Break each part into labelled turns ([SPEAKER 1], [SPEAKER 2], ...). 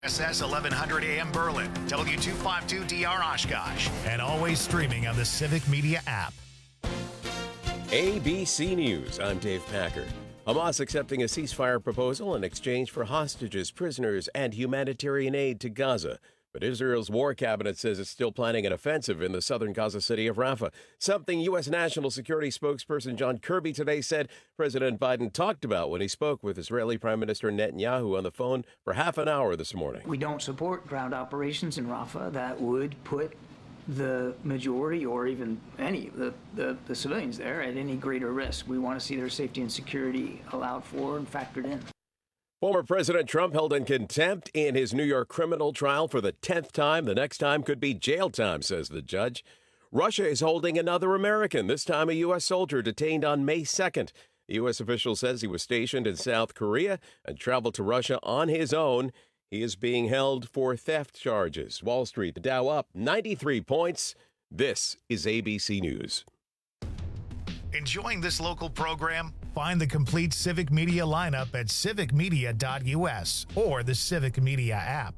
[SPEAKER 1] SS 1100 AM Berlin, W252DR Oshkosh, and always streaming on the Civic Media app.
[SPEAKER 2] ABC News, I'm Dave Packer. Hamas accepting a ceasefire proposal in exchange for hostages, prisoners, and humanitarian aid to Gaza. But Israel's war cabinet says it's still planning an offensive in the southern Gaza city of Rafah, something U.S. National Security spokesperson John Kirby today said President Biden talked about when he spoke with Israeli Prime Minister Netanyahu on the phone for half an hour this morning.
[SPEAKER 3] We don't support ground operations in Rafah that would put the majority or even any of the civilians there at any greater risk. We want to see their safety and security allowed for and factored in.
[SPEAKER 2] Former President Trump held in contempt in his New York criminal trial for the 10th time. The next time could be jail time, says the judge. Russia is holding another American, this time a U.S. soldier detained on May 2nd. The U.S. official says he was stationed in South Korea and traveled to Russia on his own. He is being held for theft charges. Wall Street, the Dow up 93 points. This is ABC News.
[SPEAKER 1] Enjoying this local program? Find the complete Civic Media lineup at civicmedia.us or the Civic Media app.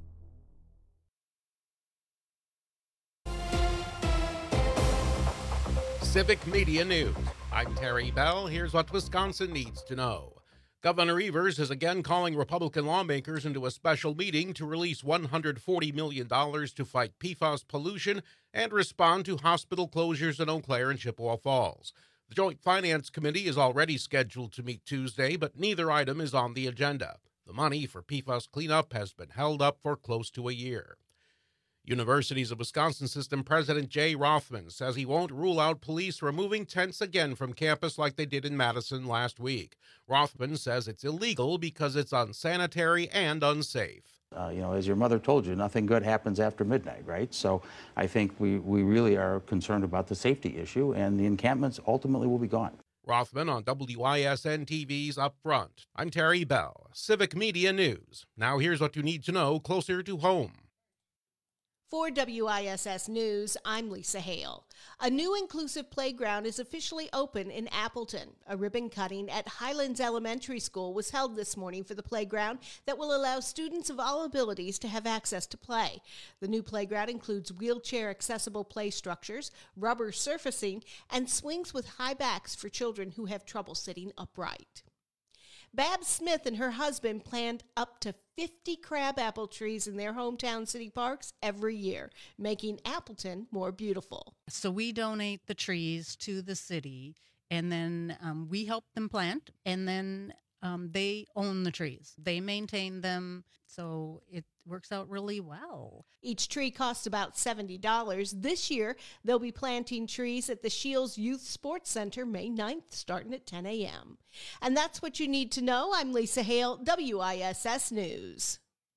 [SPEAKER 4] Civic Media News. I'm Terry Bell. Here's what Wisconsin needs to know. Governor Evers is again calling Republican lawmakers into a special meeting to release $140 million to fight PFAS pollution and respond to hospital closures in Eau Claire and Chippewa Falls. The Joint Finance Committee is already scheduled to meet Tuesday, but neither item is on the agenda. The money for PFAS cleanup has been held up for close to a year. Universities of Wisconsin System President Jay Rothman says he won't rule out police removing tents again from campus like they did in Madison last week. Rothman says it's illegal because it's unsanitary and unsafe.
[SPEAKER 5] As your mother told you, nothing good happens after midnight, right? So I think we really are concerned about the safety issue, and the encampments ultimately will be gone.
[SPEAKER 4] Rothman on WISN TV's Up Front. I'm Terry Bell, Civic Media News. Now here's what you need to know closer to home.
[SPEAKER 6] For WISS News, I'm Lisa Hale. A new inclusive playground is officially open in Appleton. A ribbon cutting at Highlands Elementary School was held this morning for the playground that will allow students of all abilities to have access to play. The new playground includes wheelchair-accessible play structures, rubber surfacing, and swings with high backs for children who have trouble sitting upright. Babs Smith and her husband planned up to 50 crabapple trees in their hometown city parks every year, making Appleton more beautiful.
[SPEAKER 7] So we donate the trees to the city, and then we help them plant, and then they own the trees. They maintain them, so it works out really well.
[SPEAKER 6] Each tree costs about $70. This year, they'll be planting trees at the Shields Youth Sports Center May 9th, starting at 10 a.m. And that's what you need to know. I'm Lisa Hale, WISS News.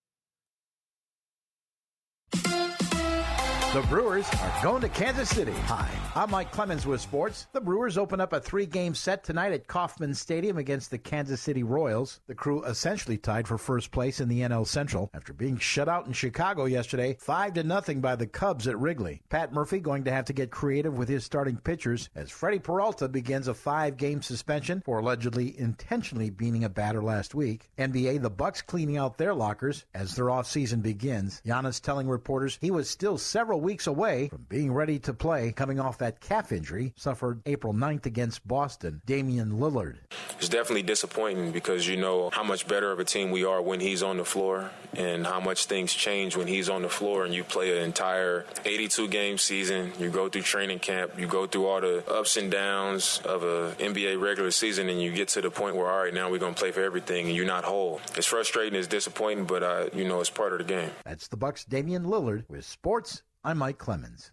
[SPEAKER 8] The Brewers are going to Kansas City. Hi, I'm Mike Clemens with sports. The Brewers open up a 3-game set tonight at Kauffman Stadium against the Kansas City Royals. The Crew essentially tied for first place in the NL Central after being shut out in Chicago yesterday, 5-0 by the Cubs at Wrigley. Pat Murphy going to have to get creative with his starting pitchers as Freddie Peralta begins a 5-game suspension for allegedly intentionally beating a batter last week. NBA, the Bucks cleaning out their lockers as their offseason begins. Giannis telling reporters he was still several weeks away from being ready to play, coming off that calf injury suffered April 9th against Boston. Damian Lillard.
[SPEAKER 9] It's definitely disappointing because you know how much better of a team we are when he's on the floor and how much things change when he's on the floor and you play an entire 82-game season. You go through training camp. You go through all the ups and downs of a NBA regular season and you get to the point where, all right, now we're going to play for everything and you're not whole. It's frustrating. It's disappointing, but, it's part of the game.
[SPEAKER 8] That's the Bucks' Damian Lillard with sports. I'm Mike Clemens.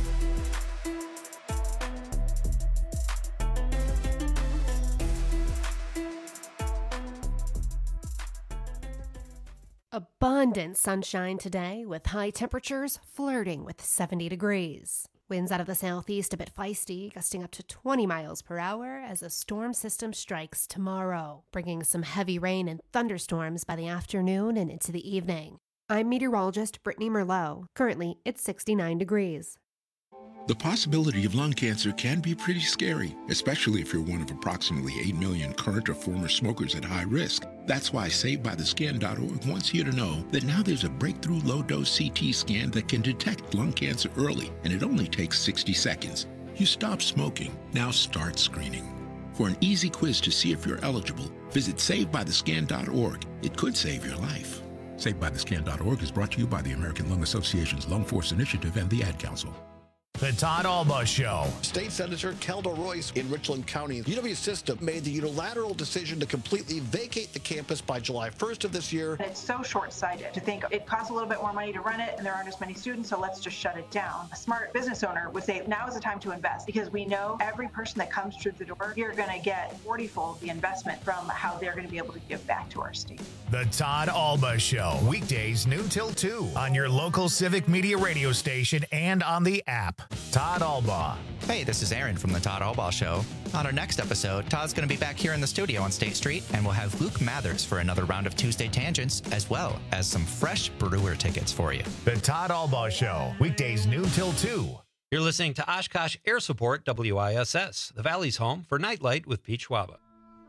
[SPEAKER 10] Abundant sunshine today with high temperatures flirting with 70 degrees. Winds out of the southeast a bit feisty, gusting up to 20 miles per hour as a storm system strikes tomorrow, bringing some heavy rain and thunderstorms by the afternoon and into the evening. I'm meteorologist Brittany Merlot. Currently, it's 69 degrees.
[SPEAKER 11] The possibility of lung cancer can be pretty scary, especially if you're one of approximately 8 million current or former smokers at high risk. That's why SaveByTheScan.org wants you to know that now there's a breakthrough low-dose CT scan that can detect lung cancer early, and it only takes 60 seconds. You stop smoking, now start screening. For an easy quiz to see if you're eligible, visit SaveByTheScan.org. It could save your life. SaveByTheScan.org is brought to you by the American Lung Association's Lung Force Initiative and the Ad Council.
[SPEAKER 1] The Todd Albaugh Show.
[SPEAKER 12] State Senator Kelda Royce in Richland County. UW System made the unilateral decision to completely vacate the campus by July 1st of this year.
[SPEAKER 13] It's so short-sighted to think it costs a little bit more money to run it and there aren't as many students, so let's just shut it down. A smart business owner would say now is the time to invest because we know every person that comes through the door, you're going to get 40-fold the investment from how they're going to be able to give back to our state.
[SPEAKER 1] The Todd Albaugh Show. Weekdays noon till 2 on your local Civic Media radio station and on the app. Todd Albaugh.
[SPEAKER 14] Hey, this is Aaron from the Todd Albaugh Show. On our next episode, Todd's going to be back here in the studio on State Street, and we'll have Luke Mathers for another round of Tuesday Tangents, as well as some fresh Brewer tickets for you.
[SPEAKER 1] The Todd Albaugh Show. Weekdays noon till 2.
[SPEAKER 15] You're listening to Oshkosh Air Support WISS, the Valley's home for Nightlight with Pete Schwaba.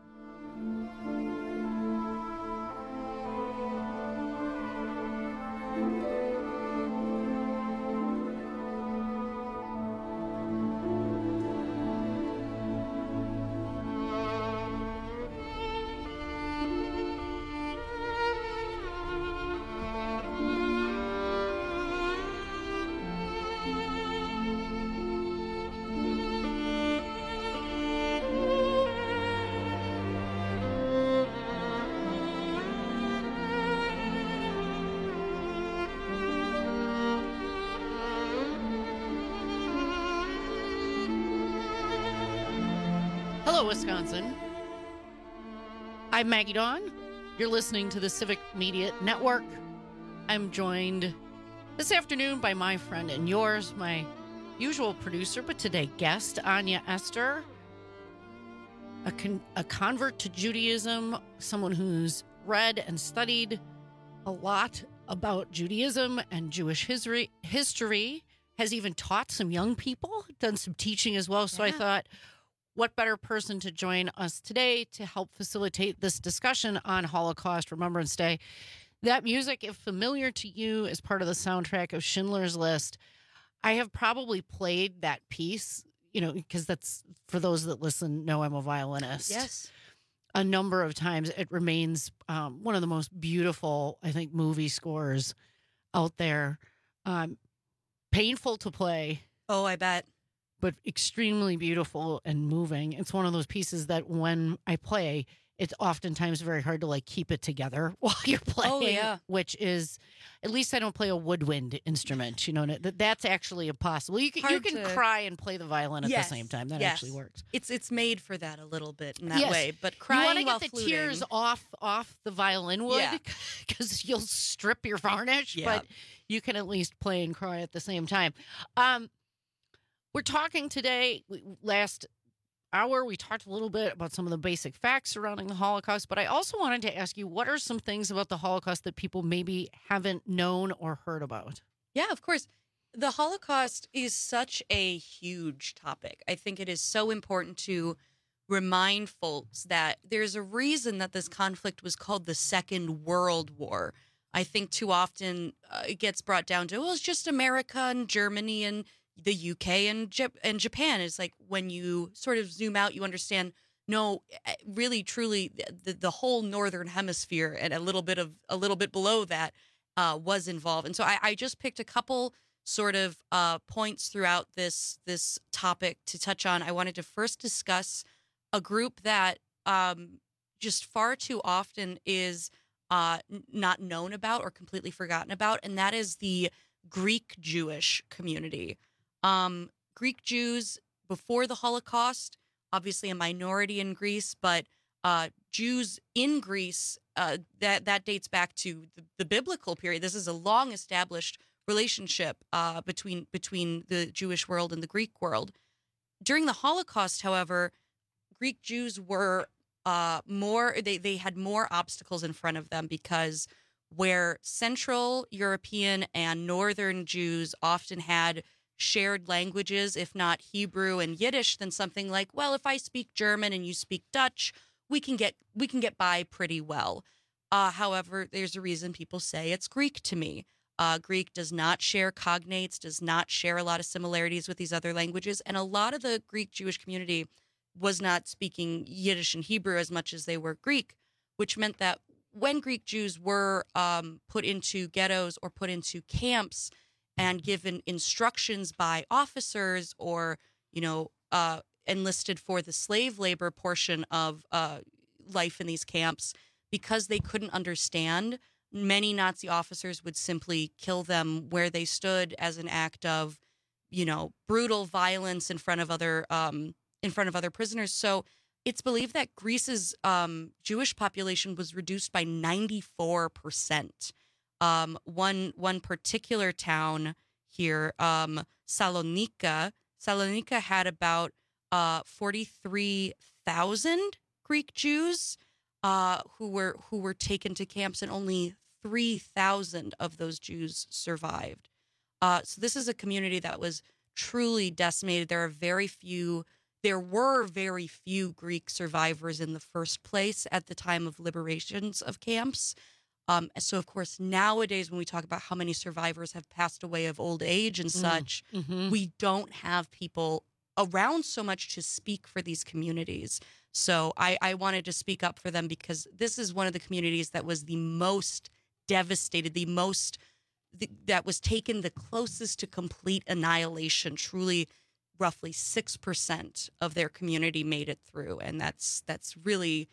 [SPEAKER 16] Hello, Wisconsin. I'm Maggie Dawn. You're listening to the Civic Media Network. I'm joined this afternoon by my friend and yours, my usual producer, but today guest, Anya Esther, a convert to Judaism, someone who's read and studied a lot about Judaism and Jewish history, has even taught some young people, done some teaching as well. So I thought, what better person to join us today to help facilitate this discussion on Holocaust Remembrance Day? That music, if familiar to you, is part of the soundtrack of Schindler's List. I have probably played that piece, because that's, for those that listen, know I'm a violinist.
[SPEAKER 17] Yes.
[SPEAKER 16] A number of times. It remains one of the most beautiful, I think, movie scores out there. Painful to play.
[SPEAKER 17] Oh, I bet.
[SPEAKER 16] But extremely beautiful and moving. It's one of those pieces that when I play, it's oftentimes very hard to keep it together while you're playing.
[SPEAKER 17] Oh, yeah.
[SPEAKER 16] Which is, at least I don't play a woodwind instrument. That's actually impossible. You can cry and play the violin at the same time. That actually works.
[SPEAKER 17] It's made for that a little bit in that way. But crying
[SPEAKER 16] you want to
[SPEAKER 17] while
[SPEAKER 16] get the
[SPEAKER 17] fluting.
[SPEAKER 16] tears off the violin wood because you'll strip your varnish.
[SPEAKER 17] Yeah.
[SPEAKER 16] But you can at least play and cry at the same time. We're talking today, last hour, we talked a little bit about some of the basic facts surrounding the Holocaust, but I also wanted to ask you, what are some things about the Holocaust that people maybe haven't known or heard about?
[SPEAKER 17] Yeah, of course. The Holocaust is such a huge topic. I think it is so important to remind folks that there's a reason that this conflict was called the Second World War. I think too often it gets brought down to, well, it's just America and Germany and the UK and Japan. Is when you sort of zoom out, you understand, no, really, truly, the whole Northern Hemisphere and a little bit below that was involved. And so I just picked a couple sort of points throughout this topic to touch on. I wanted to first discuss a group that just far too often is not known about or completely forgotten about, and that is the Greek Jewish community. Greek Jews before the Holocaust, obviously a minority in Greece, but Jews in Greece, that dates back to the biblical period. This is a long established relationship between the Jewish world and the Greek world. During the Holocaust, however, Greek Jews were they had more obstacles in front of them, because where Central European and Northern Jews often had shared languages, if not Hebrew and Yiddish, then something like, well, if I speak German and you speak Dutch, we can get by pretty well. However, there's a reason people say it's Greek to me. Greek does not share cognates, does not share a lot of similarities with these other languages. And a lot of the Greek Jewish community was not speaking Yiddish and Hebrew as much as they were Greek, which meant that when Greek Jews were put into ghettos or put into camps and given instructions by officers or, enlisted for the slave labor portion of life in these camps, because they couldn't understand, many Nazi officers would simply kill them where they stood as an act of, brutal violence in front of other prisoners. So it's believed that Greece's Jewish population was reduced by 94%. One particular town here, Salonika had about 43,000 Greek Jews who were taken to camps, and only 3,000 of those Jews survived. So this is a community that was truly decimated. There were very few Greek survivors in the first place at the time of liberations of camps. So, of course, nowadays when we talk about how many survivors have passed away of old age and such, we don't have people around so much to speak for these communities. So I wanted to speak up for them, because this is one of the communities that was the most devastated, that was taken the closest to complete annihilation. Truly, roughly 6% of their community made it through, and that's really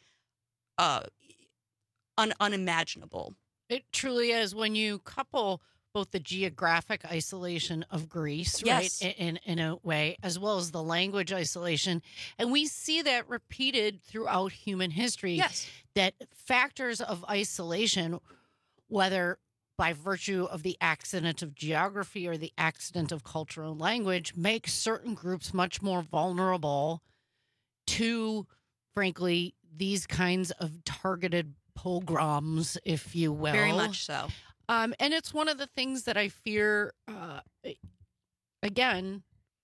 [SPEAKER 17] unimaginable.
[SPEAKER 7] It truly is, when you couple both the geographic isolation of Greece,
[SPEAKER 17] yes,
[SPEAKER 7] right, in a way, as well as the language isolation. And we see that repeated throughout human history,
[SPEAKER 17] yes,
[SPEAKER 7] that factors of isolation, whether by virtue of the accident of geography or the accident of cultural language, make certain groups much more vulnerable to, frankly, these kinds of targeted pogroms, if you will.
[SPEAKER 17] Very much so.
[SPEAKER 7] And it's one of the things that I fear, again,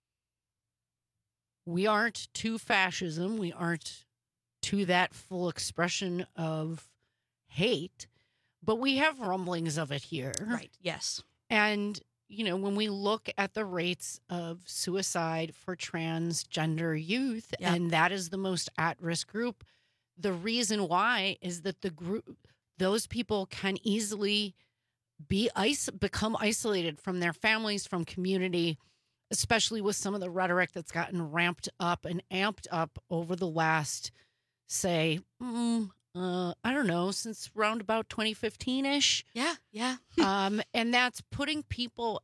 [SPEAKER 7] we aren't to fascism. We aren't to that full expression of hate, but we have rumblings of it here.
[SPEAKER 17] Right, yes.
[SPEAKER 7] And, when we look at the rates of suicide for transgender youth,
[SPEAKER 17] yeah,
[SPEAKER 7] and that is the most at-risk group, the reason why is that those people can easily become isolated from their families, from community, especially with some of the rhetoric that's gotten ramped up and amped up over the last, say, I don't know, since around about 2015-ish.
[SPEAKER 17] Yeah.
[SPEAKER 7] And that's putting people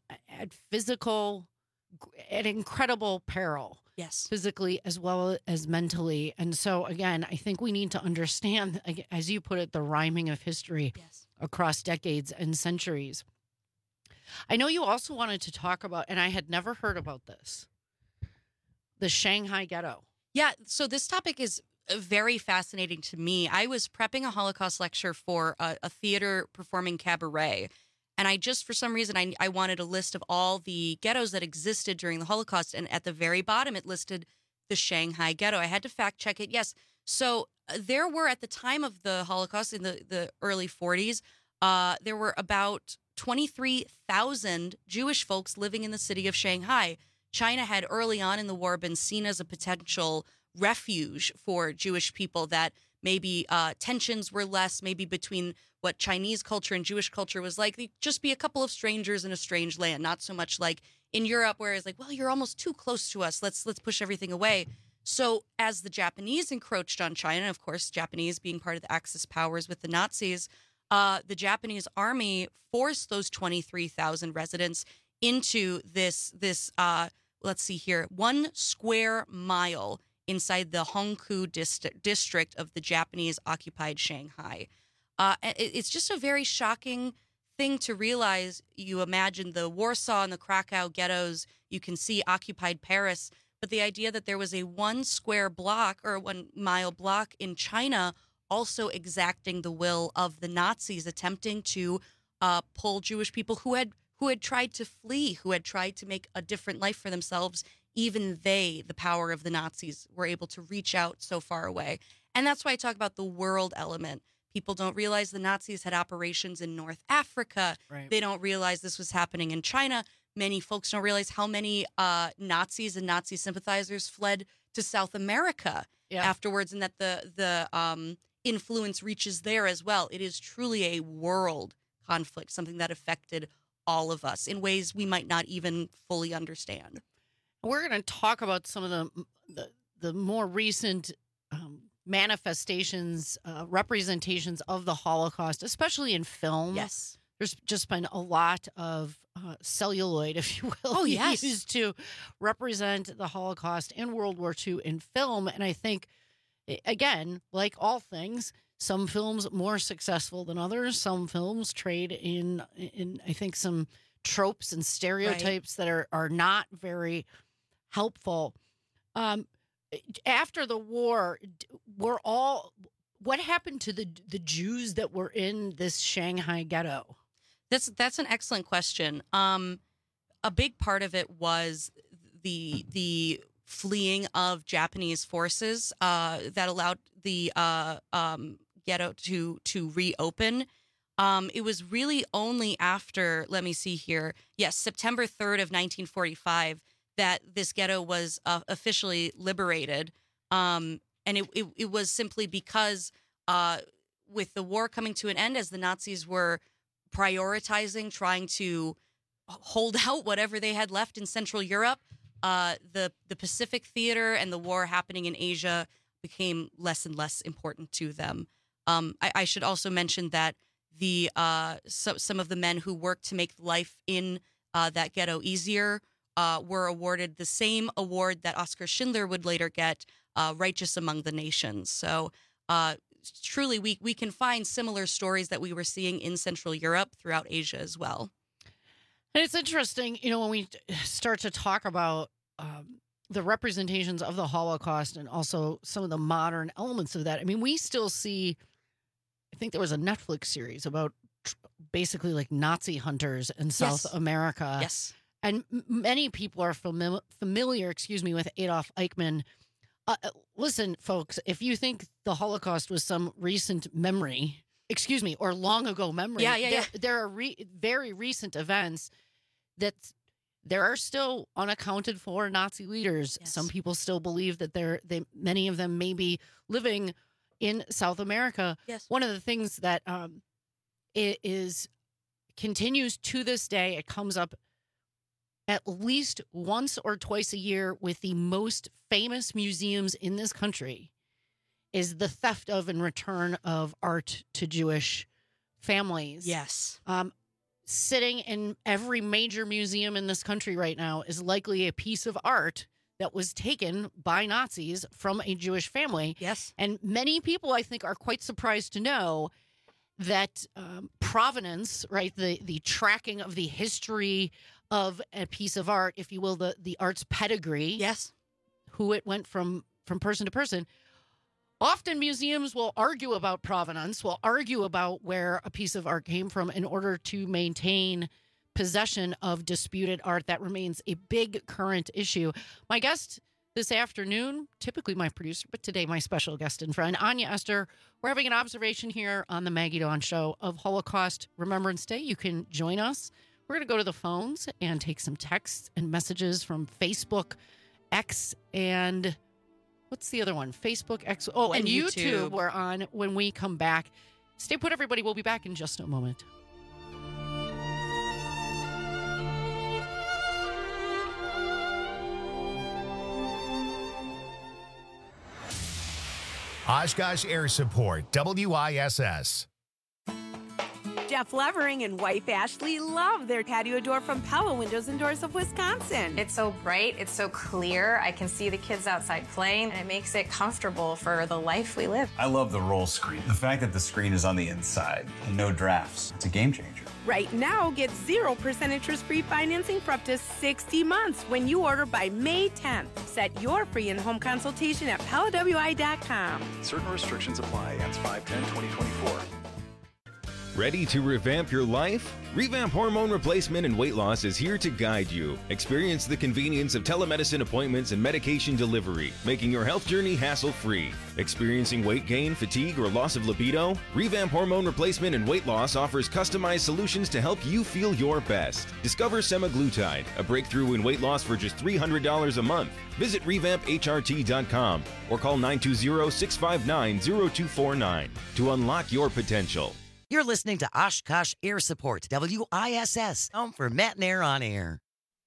[SPEAKER 7] at incredible peril.
[SPEAKER 17] Yes.
[SPEAKER 7] Physically as well as mentally. And so, again, I think we need to understand, as you put it, the rhyming of history,
[SPEAKER 17] yes,
[SPEAKER 7] across decades and centuries. I know you also wanted to talk about, and I had never heard about this, the Shanghai Ghetto.
[SPEAKER 17] Yeah, so this topic is very fascinating to me. I was prepping a Holocaust lecture for a theater performing cabaret, and I just, for some reason, I wanted a list of all the ghettos that existed during the Holocaust, and at the very bottom it listed the Shanghai Ghetto. I had to fact check it. Yes, so there were, at the time of the Holocaust in the early 40s, there were about 23,000 Jewish folks living in the city of Shanghai. China had early on in the war been seen as a potential refuge for Jewish people, that maybe tensions were less, maybe between what Chinese culture and Jewish culture was like. They'd just be a couple of strangers in a strange land, not so much like in Europe, where it's like, well, you're almost too close to us. Let's push everything away. So as the Japanese encroached on China, of course, Japanese being part of the Axis powers with the Nazis, the Japanese army forced those 23,000 residents into this let's see here, 1 square mile inside the Hongkou district of the Japanese occupied Shanghai. It's just a very shocking thing to realize. You imagine the Warsaw and the Krakow ghettos, you can see occupied Paris, but the idea that there was a 1 square block or 1 mile block in China also exacting the will of the Nazis, attempting to pull Jewish people who who had tried to flee, who had tried to make a different life for themselves. Even they, the power of the Nazis, were able to reach out so far away. And that's why I talk about the world element. People don't realize the Nazis had operations in North Africa.
[SPEAKER 7] Right.
[SPEAKER 17] They don't realize this was happening in China. Many folks don't realize how many Nazis and Nazi sympathizers fled to South America afterwards, and that the influence reaches there as well. It is truly a world conflict, something that affected all of us in ways we might not even fully understand.
[SPEAKER 16] We're going to talk about some of the more recent manifestations, representations of the Holocaust, especially in film.
[SPEAKER 17] Yes.
[SPEAKER 16] There's just been a lot of celluloid, if you will, used to represent the Holocaust and World War II in film. And I think, again, like all things, some films more successful than others. Some films trade in I think, some tropes and stereotypes that are not very helpful. After the war, what happened to the Jews that were in this Shanghai ghetto?
[SPEAKER 17] That's an excellent question. A big part of it was the fleeing of Japanese forces that allowed the ghetto to reopen. It was really only after, let me see here, September 3rd of 1945 that this ghetto was officially liberated. And it was simply because with the war coming to an end, as the Nazis were prioritizing trying to hold out whatever they had left in Central Europe, the Pacific theater and the war happening in Asia became less and less important to them. I should also mention that some of the men who worked to make life in that ghetto easier were awarded the same award that Oskar Schindler would later get, Righteous Among the Nations. So truly, we can find similar stories that we were seeing in Central Europe throughout Asia as well.
[SPEAKER 16] And it's interesting, when we start to talk about the representations of the Holocaust and also some of the modern elements of that. I mean, we still see, I think there was a Netflix series about basically like Nazi hunters in South America.
[SPEAKER 17] Yes.
[SPEAKER 16] And many people are familiar, with Adolf Eichmann. Listen, folks, if you think the Holocaust was some recent memory, or long ago memory, there are very recent events that there are still unaccounted for Nazi leaders. Yes. Some people still believe that many of them may be living in South America.
[SPEAKER 17] Yes.
[SPEAKER 16] One of the things that continues to this day, it comes up at least once or twice a year with the most famous museums in this country, is the theft of and return of art to Jewish families.
[SPEAKER 17] Yes.
[SPEAKER 16] Sitting in every major museum in this country right now is likely a piece of art that was taken by Nazis from a Jewish family.
[SPEAKER 17] Yes.
[SPEAKER 16] And many people, I think, are quite surprised to know that provenance, right, the tracking of the history of a piece of art, if you will, the art's pedigree, who it went from person to person. Often museums will argue about provenance, will argue about where a piece of art came from in order to maintain possession of disputed art. That remains a big current issue. My guest this afternoon, typically my producer, but today my special guest and friend, Anya Ester. We're having an observation here on the Maggie Dawn Show of Holocaust Remembrance Day. You can join us. We're going to go to the phones and take some texts and messages from Facebook, X, and what's the other one? Facebook, X, and YouTube. We're on when we come back. Stay put, everybody. We'll be back in just a moment.
[SPEAKER 1] Oshkosh Air Support, WISS.
[SPEAKER 18] Jeff Levering and wife Ashley love their patio door from Pella Windows and Doors of Wisconsin.
[SPEAKER 19] It's so bright, it's so clear. I can see the kids outside playing, and it makes it comfortable for the life we live.
[SPEAKER 20] I love the roll screen. The fact that the screen is on the inside and no drafts, it's a game changer.
[SPEAKER 18] Right now, get 0% interest-free financing for up to 60 months when you order by May 10th. Set your free in-home consultation at PellaWI.com.
[SPEAKER 21] Certain restrictions apply. Ends 5/10/2024. Ready to revamp your life? Revamp Hormone Replacement and Weight Loss is here to guide you. Experience the convenience of telemedicine appointments and medication delivery, making your health journey hassle-free. Experiencing weight gain, fatigue, or loss of libido? Revamp Hormone Replacement and Weight Loss offers customized solutions to help you feel your best. Discover semaglutide, a breakthrough in weight loss for just $300 a month. Visit revampHRT.com or call 920-659-0249 to unlock your potential.
[SPEAKER 22] You're listening to Oshkosh Air Support, WISS, home for Matt and Air on Air.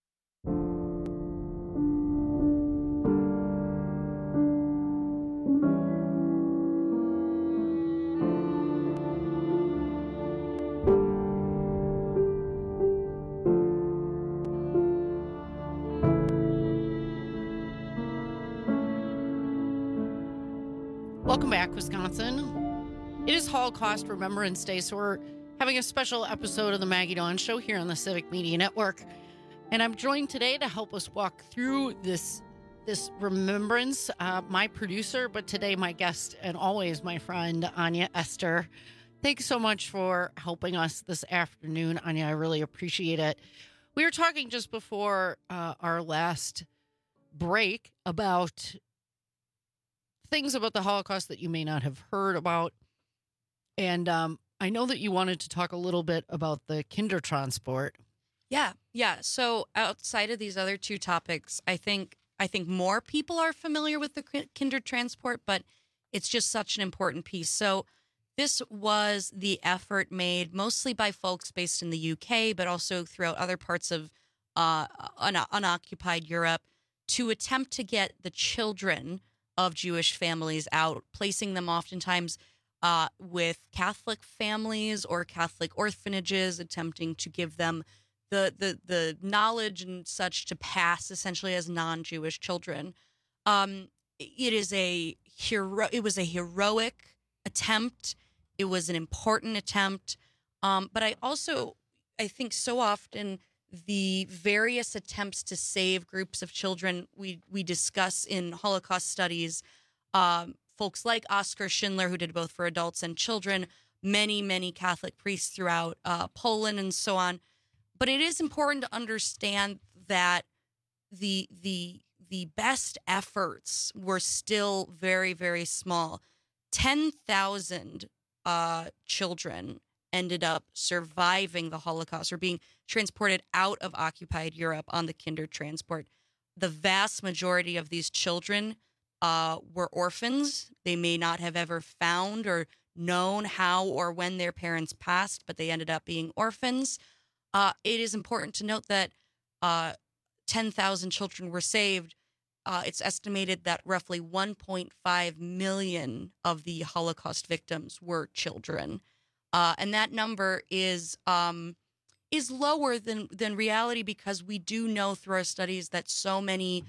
[SPEAKER 16] Welcome back, Wisconsin. It is Holocaust Remembrance Day, so we're having a special episode of the Maggie Dawn Show here on the Civic Media Network. And I'm joined today to help us walk through this remembrance, my producer, but today my guest and always my friend, Anya Esther. Thanks so much for helping us this afternoon, Anya. I really appreciate it. We were talking just before our last break about things about the Holocaust that you may not have heard about. And I know that you wanted to talk a little bit about the Kindertransport.
[SPEAKER 17] Yeah. So outside of these other two topics, I think more people are familiar with the Kindertransport, but it's just such an important piece. So this was the effort made mostly by folks based in the UK, but also throughout other parts of unoccupied Europe to attempt to get the children of Jewish families out, placing them oftentimes with Catholic families or Catholic orphanages, attempting to give them the knowledge and such to pass essentially as non-Jewish children. It was a heroic attempt. It was an important attempt. But I think so often the various attempts to save groups of children we discuss in Holocaust studies, folks like Oskar Schindler, who did both for adults and children, many Catholic priests throughout Poland and so on. But it is important to understand that the best efforts were still very, very small. 10,000 children ended up surviving the Holocaust or being transported out of occupied Europe on the Kindertransport. The vast majority of these children were orphans. They may not have ever found or known how or when their parents passed, but they ended up being orphans. It is important to note that 10,000 children were saved. It's estimated that roughly 1.5 million of the Holocaust victims were children. And that number is lower than reality because we do know through our studies that so many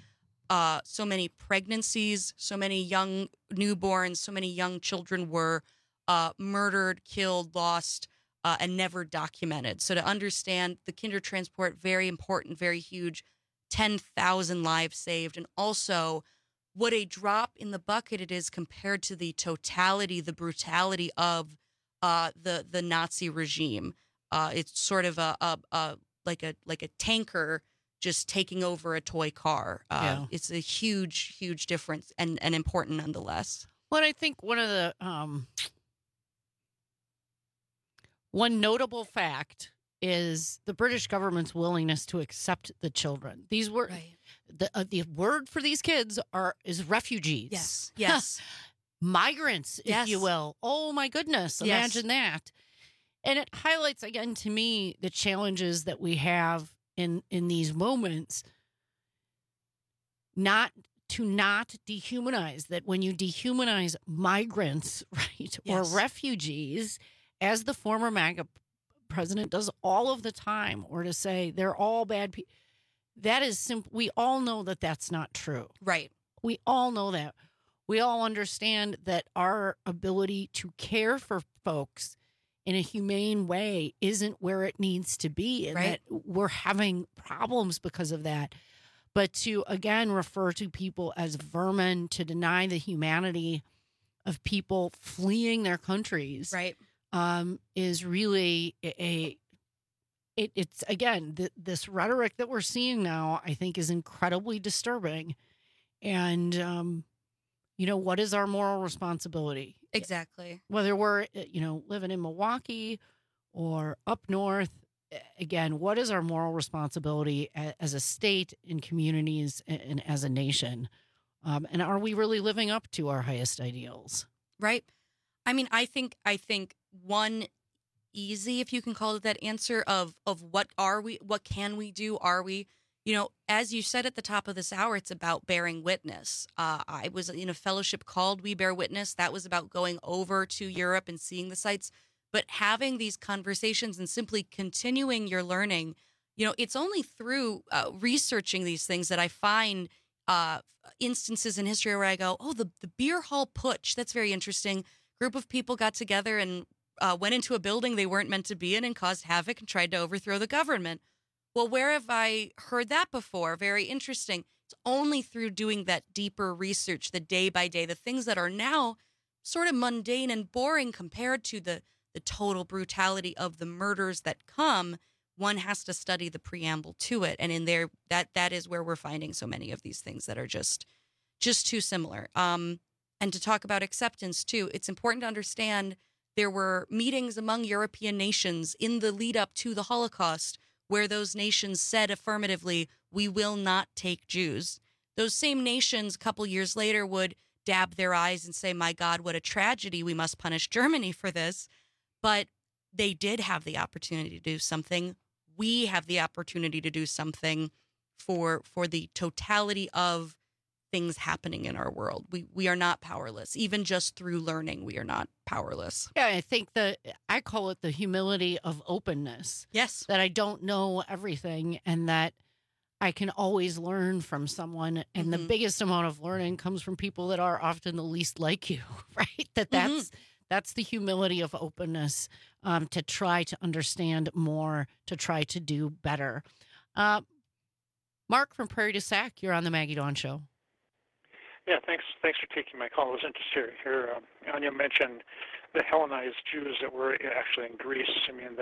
[SPEAKER 17] pregnancies, so many young newborns, so many young children were murdered, killed, lost, and never documented. So to understand the Kindertransport, very important, very huge, 10,000 lives saved, and also what a drop in the bucket it is compared to the totality, the brutality of the Nazi regime. It's sort of like a tanker just taking over a toy car. It's a huge difference and important nonetheless.
[SPEAKER 16] Well, I think one of the one notable fact is the British government's willingness to accept the children. These were the word for these kids is refugees.
[SPEAKER 17] Yes.
[SPEAKER 16] Migrants, if you will. Oh my goodness. Imagine that. And it highlights again to me the challenges that we have in these moments, not dehumanize, that when you dehumanize migrants, right, or refugees, as the former MAGA president does all of the time, or to say they're all bad people, that is simple. We all know that that's not true.
[SPEAKER 17] Right.
[SPEAKER 16] We all know that. We all understand that our ability to care for folks in a humane way isn't where it needs to be, and that we're having problems because of that. But to, again, refer to people as vermin, to deny the humanity of people fleeing their countries, is really it's again, this rhetoric that we're seeing now, I think, is incredibly disturbing. And, what is our moral responsibility?
[SPEAKER 17] Exactly.
[SPEAKER 16] Whether we're, living in Milwaukee or up north, again, what is our moral responsibility as a state, in communities, and as a nation? And are we really living up to our highest ideals?
[SPEAKER 17] Right. I mean, I think one easy, if you can call it that, answer of what are we, what can we do? Are we, as you said at the top of this hour, it's about bearing witness. I was in a fellowship called We Bear Witness. That was about going over to Europe and seeing the sites, but having these conversations and simply continuing your learning. It's only through researching these things that I find instances in history where I go, oh, the beer hall putsch, that's very interesting. Group of people got together and went into a building they weren't meant to be in and caused havoc and tried to overthrow the government. Well, where have I heard that before? Very interesting. It's only through doing that deeper research, the day by day, the things that are now sort of mundane and boring compared to the total brutality of the murders that come. One has to study the preamble to it. And in there, that is where we're finding so many of these things that are just too similar. And to talk about acceptance, too, it's important to understand there were meetings among European nations in the lead up to the Holocaust where those nations said affirmatively, we will not take Jews. Those same nations a couple years later would dab their eyes and say, my God, what a tragedy. We must punish Germany for this. But they did have the opportunity to do something. We have the opportunity to do something for the totality of things happening in our world. We are not powerless. Even just through learning, we are not powerless.
[SPEAKER 16] Yeah, I think I call it the humility of openness.
[SPEAKER 17] Yes.
[SPEAKER 16] That I don't know everything and that I can always learn from someone. And the biggest amount of learning comes from people that are often the least like you, right? That's the humility of openness, to try to understand more, to try to do better. Mark from Prairie du Sac, you're on the Maggie Dawn Show.
[SPEAKER 2] Yeah, thanks for taking my call. I was interested to hear Anya mention the Hellenized Jews that were actually in Greece. I mean,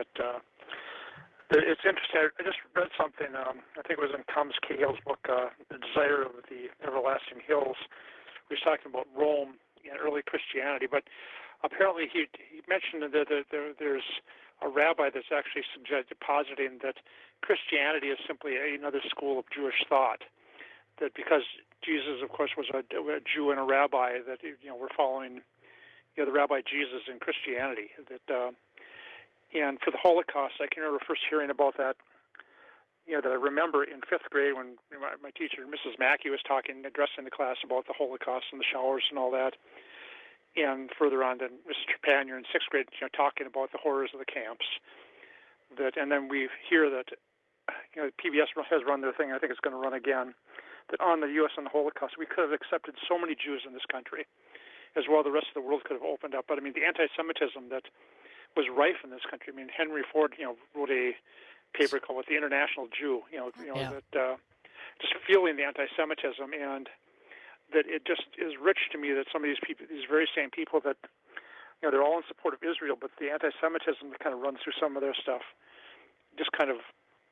[SPEAKER 2] it's interesting. I just read something, I think it was in Thomas Cahill's book, The Desire of the Everlasting Hills. He was talking about Rome and early Christianity, but apparently he mentioned that there's a rabbi that's actually positing that Christianity is simply another school of Jewish thought. That because Jesus, of course, was a Jew and a rabbi, that we're following the rabbi Jesus in Christianity. And for the Holocaust, I can remember first hearing about that. That I remember in fifth grade when my teacher, Mrs. Mackey, was addressing the class about the Holocaust and the showers and all that. And further on, then Mrs. Trepanier in sixth grade, talking about the horrors of the camps. And then we hear that PBS has run their thing. I think it's going to run again. That on the U.S. and the Holocaust, we could have accepted so many Jews in this country, as well the rest of the world could have opened up. But I mean, the anti-Semitism that was rife in this country. I mean, Henry Ford, wrote a paper called "The International Jew." That just feeling the anti-Semitism, and that it just is rich to me that some of these people, these very same people that, they're all in support of Israel, but the anti-Semitism that kind of runs through some of their stuff, just kind of.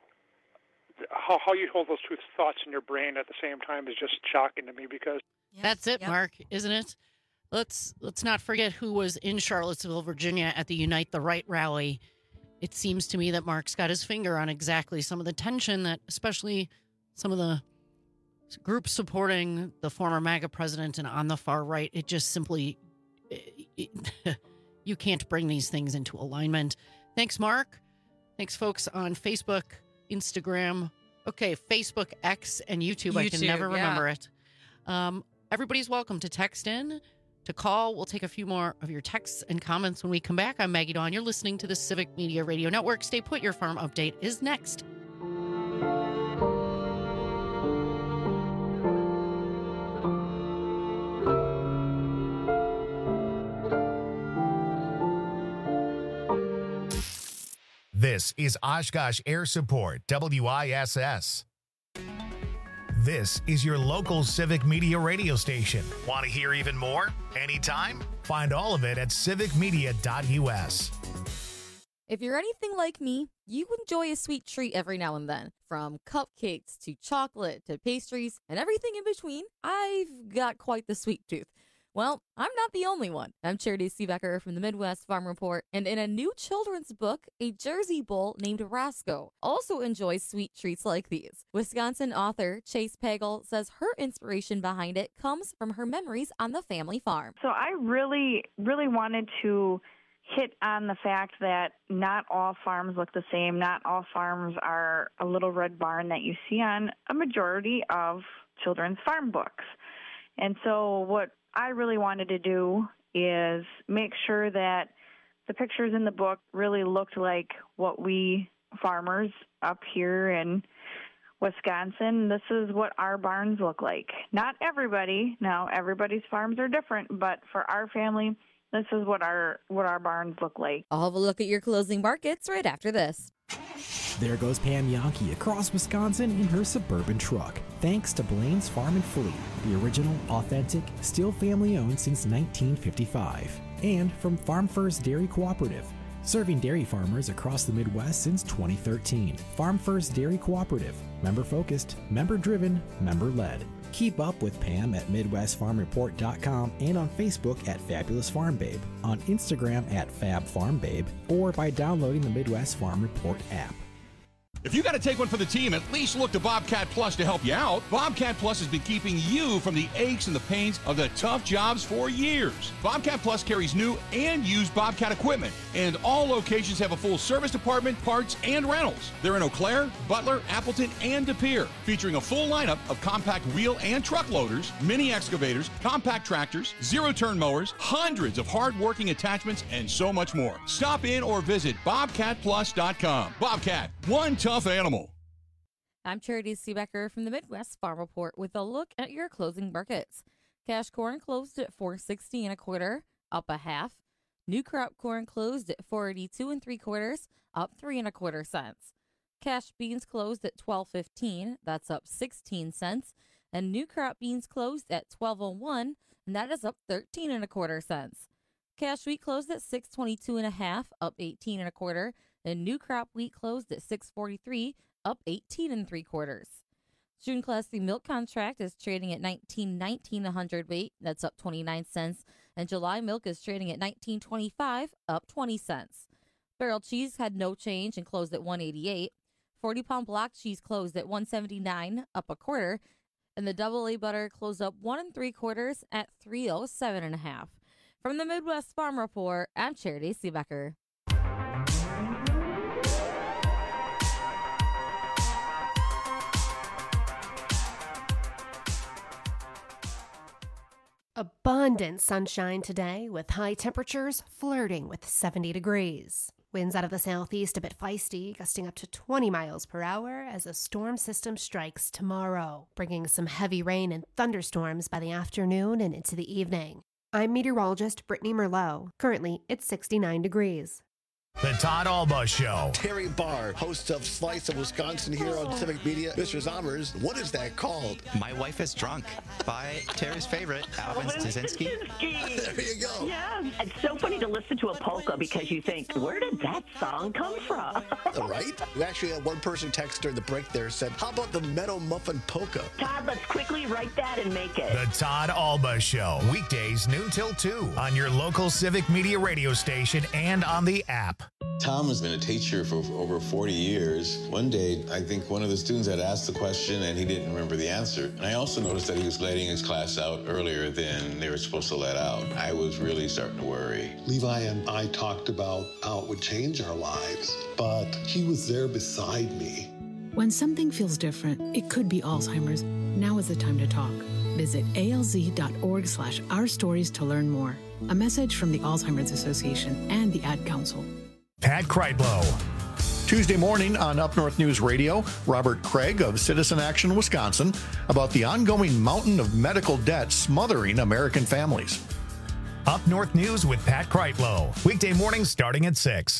[SPEAKER 2] How you hold those two thoughts in your brain at the same time is just shocking to me because
[SPEAKER 16] that's it, Mark, isn't it? Let's not forget who was in Charlottesville, Virginia at the Unite the Right rally. It seems to me that Mark's got his finger on exactly some of the tension that especially some of the groups supporting the former MAGA president and on the far right, it just simply, you can't bring these things into alignment. Thanks, Mark. Thanks, folks on Facebook, Instagram, Facebook, X, and YouTube. I can never remember it. Everybody's welcome to text in, to call. We'll take a few more of your texts and comments when we come back. I'm Maggie Dawn. You're listening to the Civic Media Radio Network. Stay put. Your farm update is next.
[SPEAKER 1] This is Oshkosh Air Support, WISS. This is your local Civic Media radio station. Want to hear even more? Anytime? Find all of it at civicmedia.us.
[SPEAKER 3] If you're anything like me, you enjoy a sweet treat every now and then. From cupcakes to chocolate to pastries and everything in between, I've got quite the sweet tooth. Well, I'm not the only one. I'm Charity Seebecker from the Midwest Farm Report, and in a new children's book, a Jersey bull named Roscoe also enjoys sweet treats like these. Wisconsin author Chase Pagel says her inspiration behind it comes from her memories on the family farm.
[SPEAKER 5] So I really wanted to hit on the fact that not all farms look the same. Not all farms are a little red barn that you see on a majority of children's farm books. And so what I really wanted to do is make sure that the pictures in the book really looked like what we farmers up here in Wisconsin, this is what our barns look like. Not everybody. Now, everybody's farms are different, but for our family, this is what our barns look like.
[SPEAKER 3] I'll have a look at your closing markets right after this.
[SPEAKER 23] There goes Pam Yankee across Wisconsin in her Suburban truck. Thanks to Blaine's Farm and Fleet, the original, authentic, still family-owned since 1955. And from Farm First Dairy Cooperative, serving dairy farmers across the Midwest since 2013. Farm First Dairy Cooperative, member-focused, member-driven, member-led. Keep up with Pam at MidwestFarmReport.com and on Facebook at Fabulous Farm Babe, on Instagram at Fab Farm Babe, or by downloading the Midwest Farm Report app.
[SPEAKER 24] If you got to take one for the team, at least look to Bobcat Plus to help you out. Bobcat Plus has been keeping you from the aches and the pains of the tough jobs for years. Bobcat Plus carries new and used Bobcat equipment, and all locations have a full service department, parts, and rentals. They're in Eau Claire, Butler, Appleton, and De Pere, featuring a full lineup of compact wheel and truck loaders, mini excavators, compact tractors, zero-turn mowers, hundreds of hard-working attachments, and so much more. Stop in or visit BobcatPlus.com. Bobcat, one tough animal.
[SPEAKER 3] I'm Charity Seebecker from the Midwest Farm Report with a look at your closing markets. Cash corn closed at $4.60 1/4, up a half. New crop corn closed at $4.82 3/4, up 3 1/4 cents. Cash beans closed at $12.15, that's up 16 cents. And new crop beans closed at $12.01, and that is up 13 1/4 cents. Cash wheat closed at $6.22 1/2, up 18 1/4. And new crop wheat closed at $6.43, up 18 3/4. June Class C milk contract is trading at $19.19 a hundredweight, that's up 29 cents. And July milk is trading at $19.25, up 20 cents. Barrel cheese had no change and closed at $1.88. 40-pound block cheese closed at $1.79, up 1/4. And the double A butter closed up 1 3/4 at $3.07 1/2. From the Midwest Farm Report, I'm Charity Seebecker.
[SPEAKER 10] Abundant sunshine today with high temperatures flirting with 70 degrees. Winds out of the southeast a bit feisty, gusting up to 20 miles per hour as a storm system strikes tomorrow, bringing some heavy rain and thunderstorms by the afternoon and into the evening. I'm meteorologist Brittany Merlot. Currently, it's 69 degrees.
[SPEAKER 1] The Todd Alba Show.
[SPEAKER 12] Terry Barr, host of Slice of Wisconsin here on Civic Media. Mr. Zommers, what is that called?
[SPEAKER 14] My Wife is Drunk by Terry's favorite, Alvin Stasinski.
[SPEAKER 12] There you go.
[SPEAKER 25] Yeah, it's so funny to listen to a polka because you think, where did that song come from?
[SPEAKER 12] Right? We actually had one person text during the break there said, how about the Meadow Muffin Polka?
[SPEAKER 25] Todd, let's quickly write that and make it.
[SPEAKER 1] The Todd Alba Show. Weekdays noon till 2 on your local Civic Media radio station and on the app.
[SPEAKER 26] Tom has been a teacher for over 40 years. One day, I think one of the students had asked the question and he didn't remember the answer. And I also noticed that he was letting his class out earlier than they were supposed to let out. I was really starting to worry.
[SPEAKER 27] Levi and I talked about how it would change our lives, but he was there beside me.
[SPEAKER 28] When something feels different, it could be Alzheimer's. Now is the time to talk. Visit alz.org/ourstories to learn more. A message from the Alzheimer's Association and the Ad Council.
[SPEAKER 1] Pat Kreitlow.
[SPEAKER 12] Tuesday morning on Up North News Radio, Robert Craig of Citizen Action Wisconsin about the ongoing mountain of medical debt smothering American families.
[SPEAKER 1] Up North News with Pat Kreitlow. Weekday mornings starting at 6.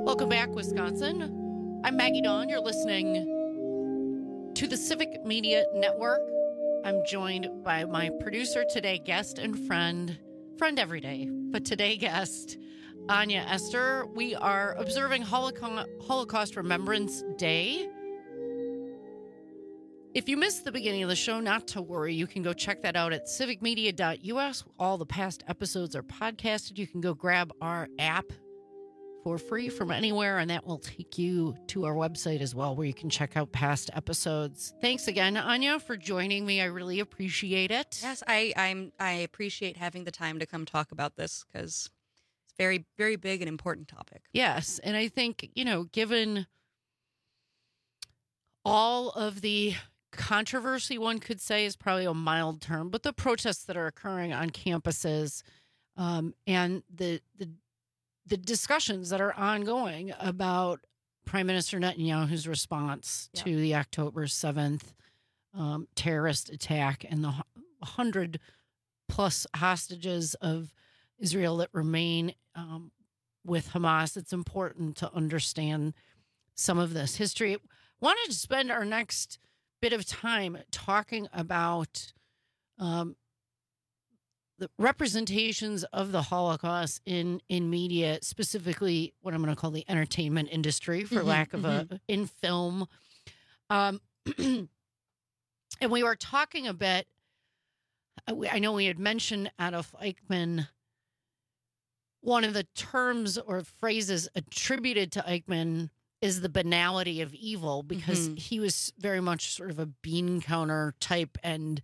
[SPEAKER 16] Welcome back, Wisconsin. I'm Maggie Dawn. You're listening to the Civic Media Network. I'm joined by my producer today, guest and friend every day, but today guest, Anya Esther. We are observing Holocaust Remembrance Day. If you missed the beginning of the show, not to worry. You can go check that out at civicmedia.us. All the past episodes are podcasted. You can go grab our app for free from anywhere, and that will take you to our website as well, where you can check out past episodes. Thanks again, Anya, for joining me. I really appreciate it.
[SPEAKER 17] Yes, I appreciate having the time to come talk about this because it's very, very big and important topic.
[SPEAKER 16] Yes, and I think, given all of the controversy, one could say is probably a mild term, but the protests that are occurring on campuses and the discussions that are ongoing about Prime Minister Netanyahu's response to the October 7th terrorist attack and the 100+ hostages of Israel that remain with Hamas. It's important to understand some of this history. I wanted to spend our next bit of time talking about the representations of the Holocaust in media, specifically what I'm going to call the entertainment industry, for lack of in film. And we were talking a bit, I know we had mentioned Adolf Eichmann. One of the terms or phrases attributed to Eichmann is the banality of evil, because he was very much sort of a bean counter type, and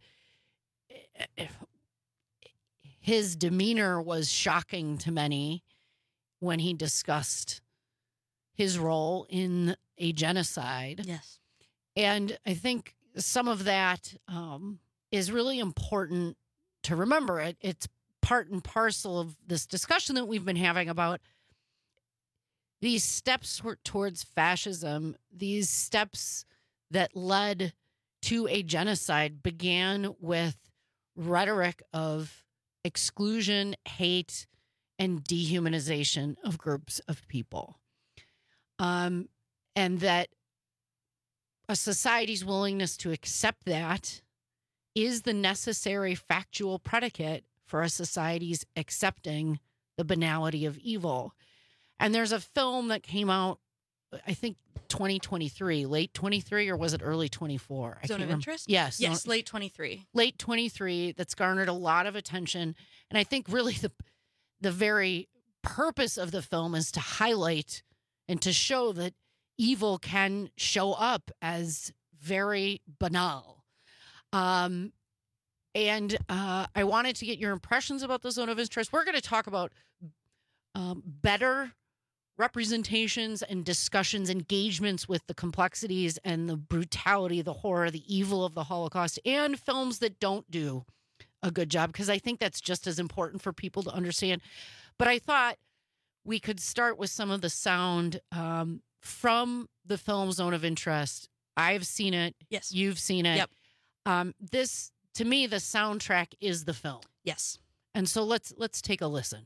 [SPEAKER 16] his demeanor was shocking to many when he discussed his role in a genocide.
[SPEAKER 17] Yes.
[SPEAKER 16] And I think some of that is really important to remember. It's part and parcel of this discussion that we've been having about these steps towards fascism. These steps that led to a genocide began with rhetoric of exclusion, hate, and dehumanization of groups of people. And that a society's willingness to accept that is the necessary factual predicate for a society's accepting the banality of evil. And there's a film that came out, I think, 2023, late 23, or was it early 24?
[SPEAKER 17] Zone of Interest?
[SPEAKER 16] Yes.
[SPEAKER 17] Yes, late 23.
[SPEAKER 16] Late 23, that's garnered a lot of attention. And I think really the very purpose of the film is to highlight and to show that evil can show up as very banal. And I wanted to get your impressions about the Zone of Interest. We're going to talk about better representations and discussions, engagements with the complexities and the brutality, the horror, the evil of the Holocaust, and films that don't do a good job, because I think that's just as important for people to understand. But I thought we could start with some of the sound from the film Zone of Interest. I've seen it.
[SPEAKER 17] Yes.
[SPEAKER 16] You've seen it.
[SPEAKER 17] Yep.
[SPEAKER 16] This, to me, the soundtrack is the film.
[SPEAKER 17] Yes.
[SPEAKER 16] And so let's take a listen.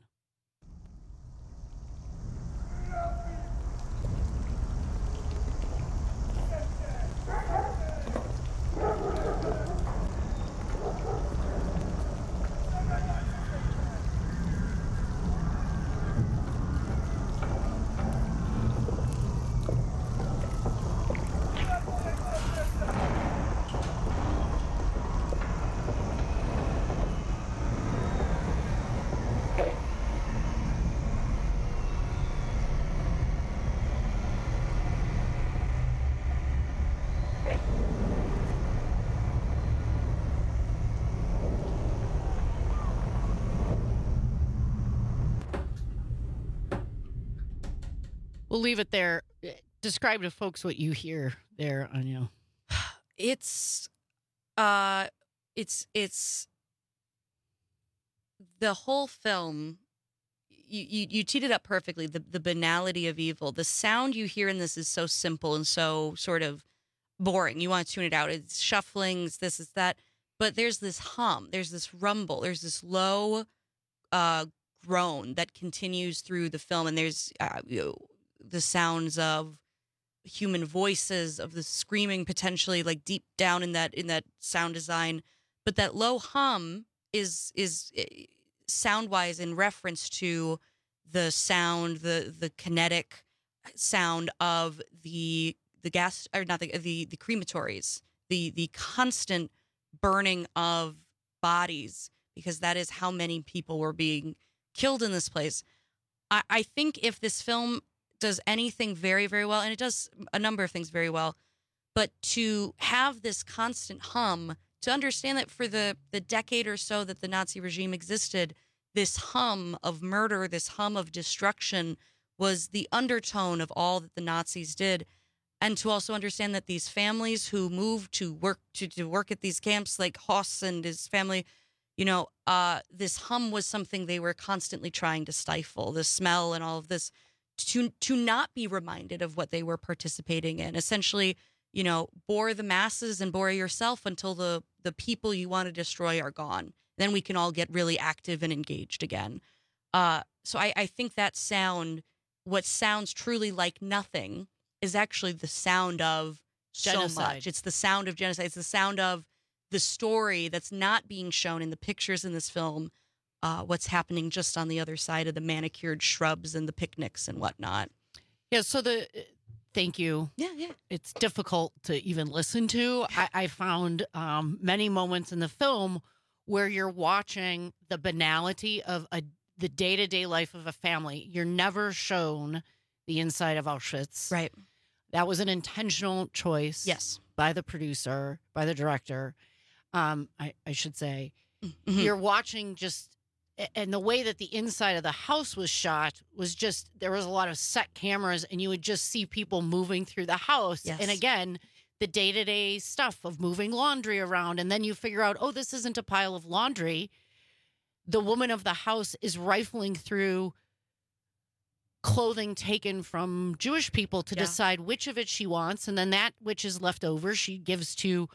[SPEAKER 16] We'll leave it there. Describe to folks what you hear there, Anya.
[SPEAKER 17] It's the whole film. You teed it up perfectly. The banality of evil. The sound you hear in this is so simple and so sort of boring. You want to tune it out. It's shuffling. It's this. It's that. But there's this hum. There's this rumble. There's this low groan that continues through the film. And there's the sounds of human voices, of the screaming potentially like deep down in that sound design. But that low hum is sound wise in reference to the sound, the kinetic sound of the gas, or not the crematories, the constant burning of bodies, because that is how many people were being killed in this place. I think if this film does anything very, very well, and it does a number of things very well, but to have this constant hum, to understand that for the decade or so that the Nazi regime existed, this hum of murder, this hum of destruction was the undertone of all that the Nazis did. And to also understand that these families who moved to work at these camps, like Hoss and his family, this hum was something they were constantly trying to stifle, the smell and all of this, to not be reminded of what they were participating in. Essentially, bore the masses and bore yourself until the people you want to destroy are gone. Then we can all get really active and engaged again. So I think that sound, what sounds truly like nothing, is actually the sound of genocide. So much. It's the sound of genocide. It's the sound of the story that's not being shown in the pictures in this film, what's happening just on the other side of the manicured shrubs and the picnics and whatnot.
[SPEAKER 16] Yeah, so thank you.
[SPEAKER 17] Yeah.
[SPEAKER 16] It's difficult to even listen to. I found many moments in the film where you're watching the banality of the day-to-day life of a family. You're never shown the inside of Auschwitz.
[SPEAKER 17] Right.
[SPEAKER 16] That was an intentional choice.
[SPEAKER 17] Yes.
[SPEAKER 16] By the producer, by the director. I should say.
[SPEAKER 17] Mm-hmm.
[SPEAKER 16] You're watching and the way that the inside of the house was shot was just, there was a lot of set cameras and you would just see people moving through the house.
[SPEAKER 17] Yes.
[SPEAKER 16] And again, the day-to-day stuff of moving laundry around. And then you figure out, oh, this isn't a pile of laundry. The woman of the house is rifling through clothing taken from Jewish people to decide which of it she wants. And then that which is left over, she gives to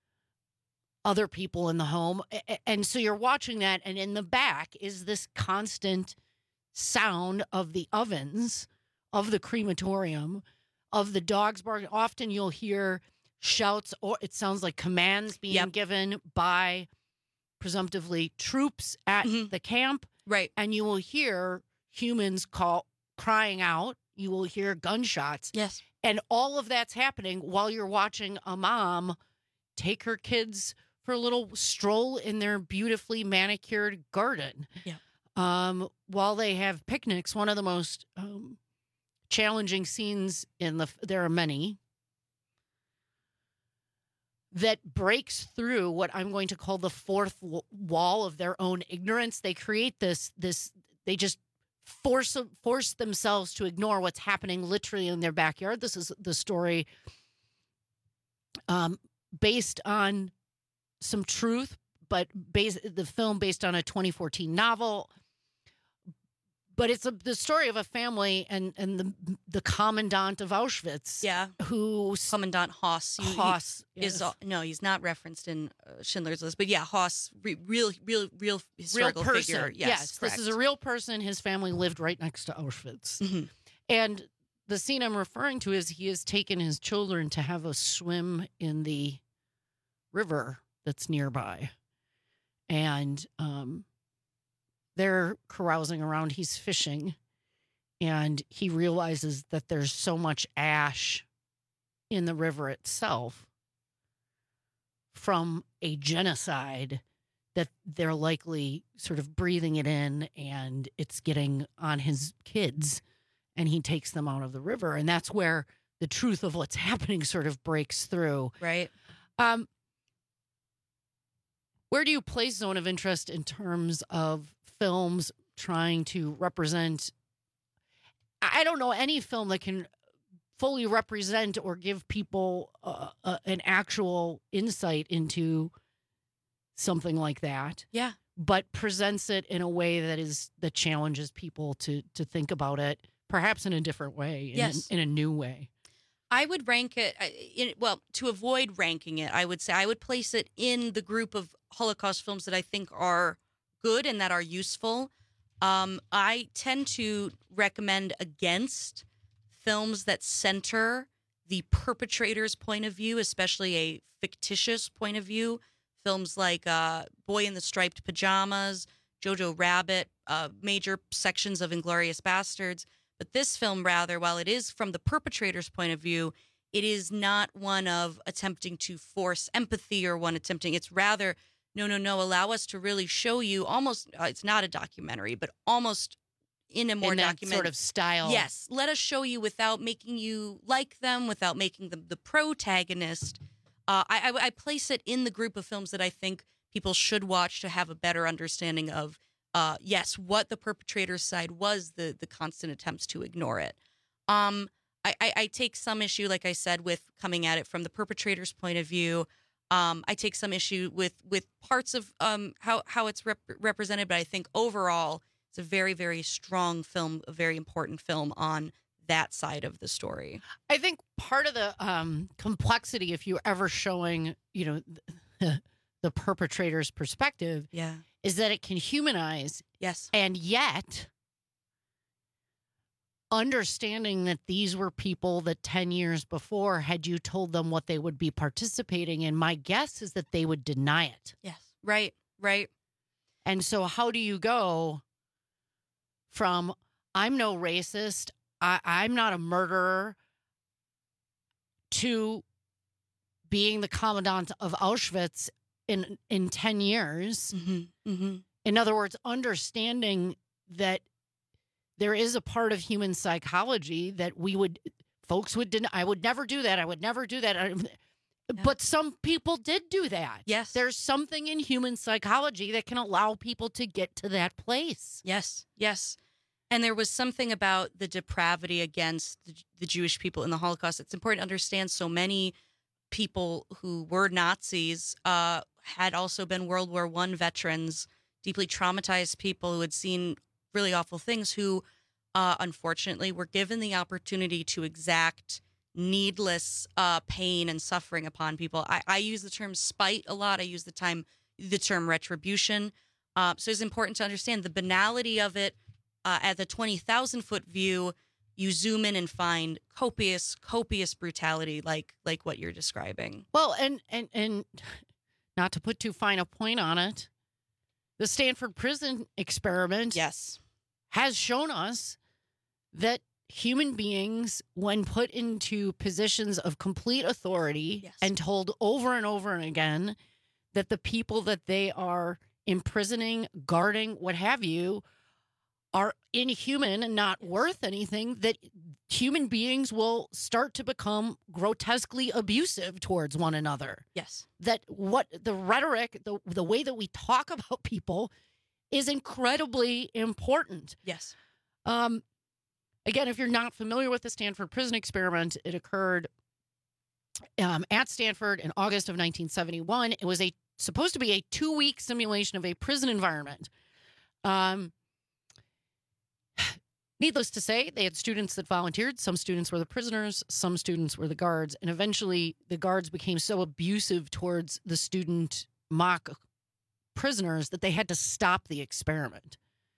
[SPEAKER 16] other people in the home. And so you're watching that. And in the back is this constant sound of the ovens, of the crematorium, of the dogs barking. Often you'll hear shouts, or it sounds like commands being given by presumptively troops at the camp.
[SPEAKER 17] Right.
[SPEAKER 16] And you will hear humans crying out. You will hear gunshots.
[SPEAKER 17] Yes.
[SPEAKER 16] And all of that's happening while you're watching a mom take her kids for a little stroll in their beautifully manicured garden.
[SPEAKER 17] Yeah.
[SPEAKER 16] While they have picnics. One of the most challenging scenes there are many, that breaks through what I'm going to call the fourth wall of their own ignorance. They create this they just force themselves to ignore what's happening literally in their backyard. This is the story based on some truth, but the film based on a 2014 novel. But it's the story of a family and the commandant of Auschwitz.
[SPEAKER 17] Yeah.
[SPEAKER 16] Who's
[SPEAKER 17] Commandant Hoss.
[SPEAKER 16] Hoss
[SPEAKER 17] he's not referenced in Schindler's List, but yeah, Hoss, real historical
[SPEAKER 16] person.
[SPEAKER 17] figure.
[SPEAKER 16] Yes,
[SPEAKER 17] correct.
[SPEAKER 16] This is a real person. His family lived right next to Auschwitz.
[SPEAKER 17] Mm-hmm.
[SPEAKER 16] And the scene I'm referring to is he has taken his children to have a swim in the river that's nearby. And they're carousing around. He's fishing, and he realizes that there's so much ash in the river itself from a genocide that they're likely sort of breathing it in, and it's getting on his kids, and he takes them out of the river. And that's where the truth of what's happening sort of breaks through.
[SPEAKER 17] Right.
[SPEAKER 16] Where do you place Zone of Interest in terms of films trying to represent, I don't know any film that can fully represent or give people an actual insight into something like that.
[SPEAKER 17] Yeah.
[SPEAKER 16] But presents it in a way that challenges people to think about it, perhaps in a different way, in a new way.
[SPEAKER 17] I would rank it, to avoid ranking it, I would say I would place it in the group of Holocaust films that I think are good and that are useful. I tend to recommend against films that center the perpetrator's point of view, especially a fictitious point of view. Films like Boy in the Striped Pajamas, Jojo Rabbit, major sections of Inglourious Bastards. But this film, rather, while it is from the perpetrator's point of view, it is not one of attempting to force empathy or one attempting. It's rather, no, allow us to really show you almost, it's not a documentary, but almost in a more documentary
[SPEAKER 16] sort of style.
[SPEAKER 17] Yes. Let us show you without making you like them, without making them the protagonist. I place it in the group of films that I think people should watch to have a better understanding of, yes, what the perpetrator's side was, the constant attempts to ignore it. I take some issue, like I said, with coming at it from the perpetrator's point of view. I take some issue with parts of how it's represented, but I think overall it's a very, very strong film, a very important film on that side of the story.
[SPEAKER 16] I think part of the complexity, if you're ever showing, the perpetrator's perspective, is that it can humanize.
[SPEAKER 17] Yes.
[SPEAKER 16] And yet, understanding that these were people that 10 years before, had you told them what they would be participating in, my guess is that they would deny it.
[SPEAKER 17] Yes. Right.
[SPEAKER 16] And so how do you go from, I'm no racist, I'm not a murderer, to being the commandant of Auschwitz in 10 years? In other words, understanding that there is a part of human psychology that folks would deny. I would never do that. I would never do that. But some people did do that.
[SPEAKER 17] Yes.
[SPEAKER 16] There's something in human psychology that can allow people to get to that place.
[SPEAKER 17] Yes. And there was something about the depravity against the Jewish people in the Holocaust. It's important to understand so many people who were Nazis had also been World War I veterans, deeply traumatized people who had seen really awful things, who unfortunately were given the opportunity to exact needless pain and suffering upon people. I use the term spite a lot. I use the term retribution. So it's important to understand the banality of it. At the 20,000-foot view, you zoom in and find copious brutality, like what you're describing.
[SPEAKER 16] Well, and not to put too fine a point on it, the Stanford Prison Experiment, has shown us that human beings, when put into positions of complete authority and told over and over and again that the people that they are imprisoning, guarding, what have you, are inhuman and not worth anything, that human beings will start to become grotesquely abusive towards one another.
[SPEAKER 17] Yes.
[SPEAKER 16] That what the rhetoric, the way that we talk about people is incredibly important.
[SPEAKER 17] Yes.
[SPEAKER 16] Again, if you're not familiar with the Stanford Prison Experiment, it occurred at Stanford in August of 1971. It was supposed to be a 2-week simulation of a prison environment. Needless to say, they had students that volunteered. Some students were the prisoners, some students were the guards, and eventually the guards became so abusive towards the student mock prisoners that they had to stop the experiment.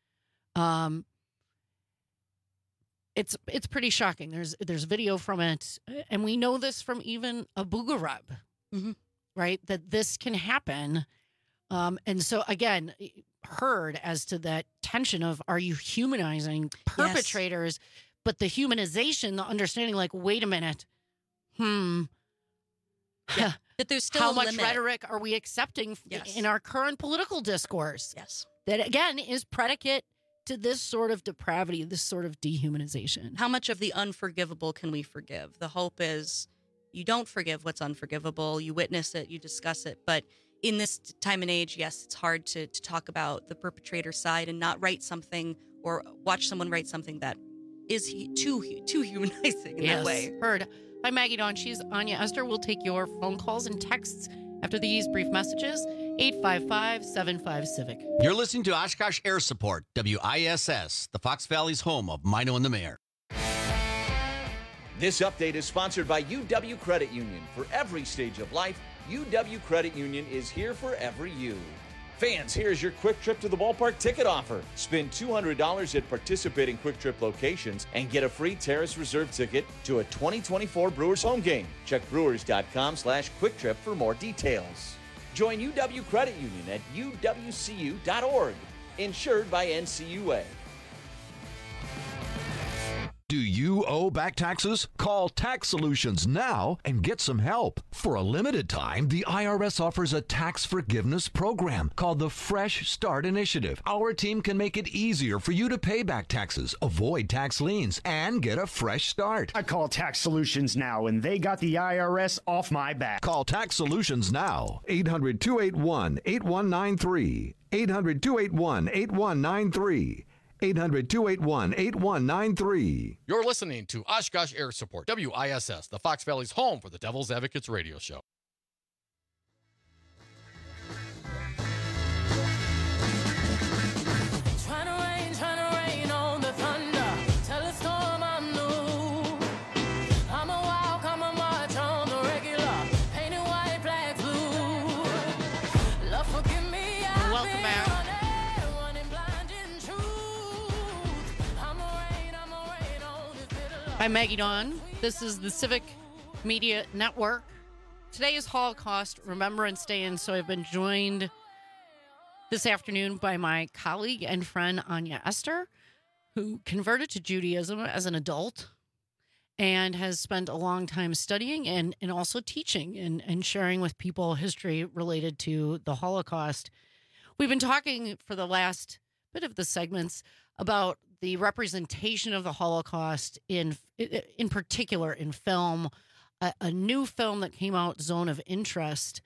[SPEAKER 16] It's pretty shocking. There's video from it, and we know this from even Abu Ghraib, right? That this can happen. And so again, heard as to that tension of, are you humanizing perpetrators? But the humanization, the understanding, like, wait a minute,
[SPEAKER 17] that there's still
[SPEAKER 16] how
[SPEAKER 17] a
[SPEAKER 16] much
[SPEAKER 17] limit.
[SPEAKER 16] Rhetoric are we accepting in our current political discourse?
[SPEAKER 17] Yes,
[SPEAKER 16] that again is predicate to this sort of depravity, this sort of dehumanization.
[SPEAKER 17] How much of the unforgivable can we forgive? The hope is you don't forgive what's unforgivable. You witness it, you discuss it. But in this time and age, yes, it's hard to talk about the perpetrator side and not write something or watch someone write something that is too humanizing in that way.
[SPEAKER 16] Heard. I'm Maggie Dawn. She's Anya Esther. We'll take your phone calls and texts after these brief messages. 855-75-CIVIC.
[SPEAKER 4] You're listening to Oshkosh Air Support, WISS, the Fox Valley's home of Mino and the Mayor.
[SPEAKER 6] This update is sponsored by UW Credit Union. For every stage of life, UW Credit Union is here for every you. Fans, here's your Quick Trip to the Ballpark ticket offer. Spend $200 at participating Quick Trip locations and get a free Terrace Reserve ticket to a 2024 Brewers home game. Check brewers.com/quicktrip for more details. Join UW Credit Union at uwcu.org. Insured by NCUA.
[SPEAKER 7] Do you owe back taxes? Call Tax Solutions now and get some help. For a limited time, the IRS offers a tax forgiveness program called the Fresh Start Initiative. Our team can make it easier for you to pay back taxes, avoid tax liens, and get a fresh start.
[SPEAKER 8] I call Tax Solutions now, and they got the IRS off my back.
[SPEAKER 7] Call Tax Solutions now. 800-281-8193. 800-281-8193. 800-281-8193.
[SPEAKER 9] You're listening to Oshkosh Air Support, WISS, the Fox Valley's home for the Devil's Advocates radio show.
[SPEAKER 11] Trying to rain on the thunder. Tell a storm I'm new. I'm a walk, I'm a march on the regular. Painted white, black, blue. Love, forgive me.
[SPEAKER 16] Welcome back. I'm Maggie Dawn. This is the Civic Media Network. Today is Holocaust Remembrance Day, and so I've been joined this afternoon by my colleague and friend Anya Esther, who converted to Judaism as an adult and has spent a long time studying and also teaching and sharing with people history related to the Holocaust. We've been talking for the last bit of the segments about the representation of the Holocaust in particular in film, a new film that came out, Zone of Interest.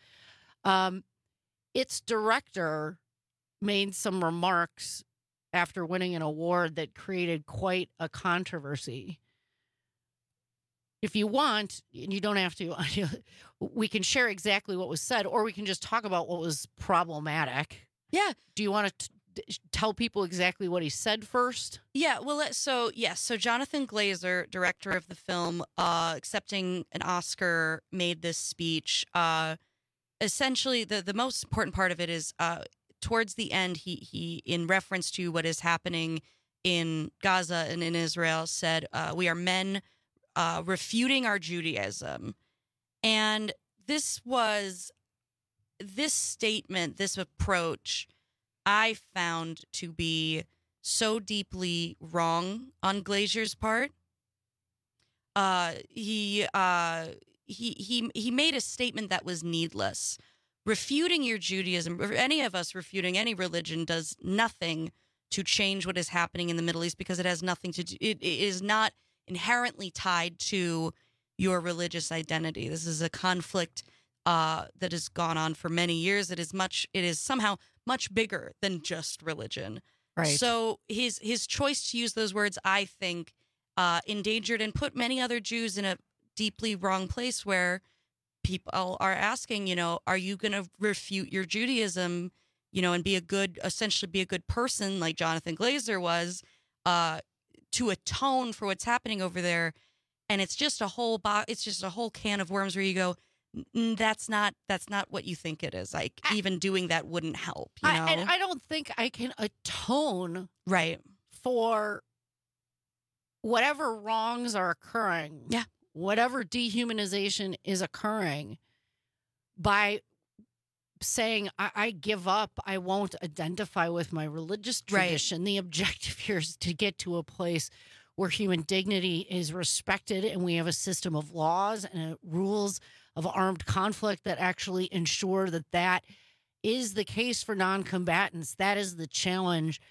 [SPEAKER 16] Its director made some remarks after winning an award that created quite a controversy. If you want, and you don't have to, we can share exactly what was said, or we can just talk about what was problematic.
[SPEAKER 17] Yeah.
[SPEAKER 16] Do you want to tell people exactly what he said first?
[SPEAKER 17] Yeah, well, so Jonathan Glazer, director of the film, accepting an Oscar, made this speech. Essentially, the most important part of it is towards the end, he in reference to what is happening in Gaza and in Israel, said, we are men refuting our Judaism. And this statement, this approach, I found to be so deeply wrong on Glazer's part. He made a statement that was needless. Refuting your Judaism, or any of us refuting any religion, does nothing to change what is happening in the Middle East, because it has nothing to do. It is not inherently tied to your religious identity. This is a conflict that has gone on for many years. It is somehow much bigger than just religion.
[SPEAKER 16] Right.
[SPEAKER 17] So his choice to use those words, I think, endangered and put many other Jews in a deeply wrong place, where people are asking, are you going to refute your Judaism, and essentially be a good person like Jonathan Glazer was, to atone for what's happening over there. And it's just a whole can of worms where you go, that's not what you think it is. Like, even doing that wouldn't help.
[SPEAKER 16] And I don't think I can atone for whatever wrongs are occurring.
[SPEAKER 17] Yeah.
[SPEAKER 16] Whatever dehumanization is occurring, by saying, I give up, I won't identify with my religious tradition. Right. The objective here is to get to a place where human dignity is respected, and we have a system of laws and rules of armed conflict that actually ensure that is the case for non-combatants. That is the challenge.